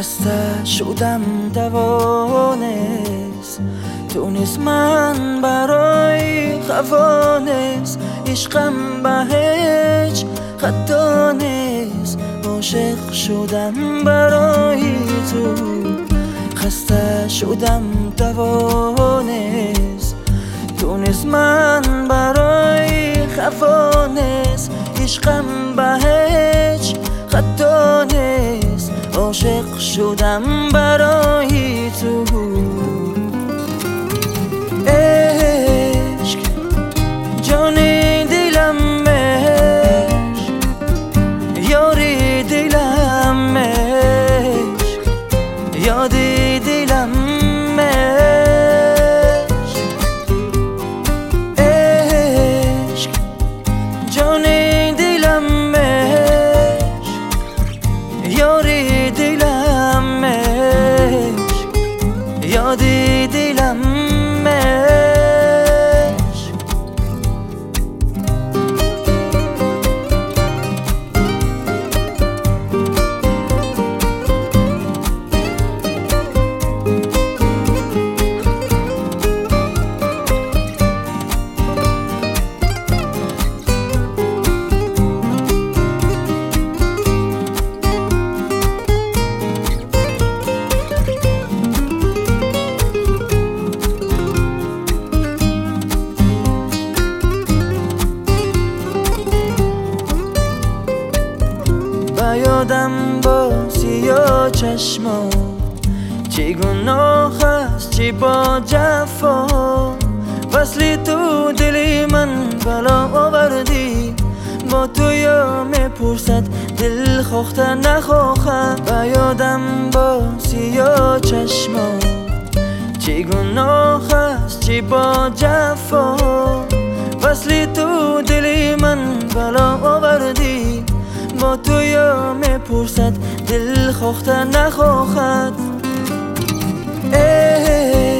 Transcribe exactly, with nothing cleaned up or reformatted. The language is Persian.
خسته شدم توانست تونست من برای خوانست عشقم به هیچ خطا نیست عاشق شدم برای تو خسته شدم توانست تونست من برای خوانست عشقم به هیچ خطا نیست عاشق شدم برای تو عشق جان دلم عشق یاری دلم عشق یاد دلم عشق عشق جان دلم عشق یاری دلم عشق یاد دلم عشق یادم با سیاه چشما چی گناه است چی با جفا وصلی تو دلی من بلا آوردی با تو یا میپرسد دل خواهد نخواهد و یادم با سیاه چشما چی گناه است چی با جفا وصلی تو دلی من بلا آوردی با تو یا میپرسد دل خواهد نخواهد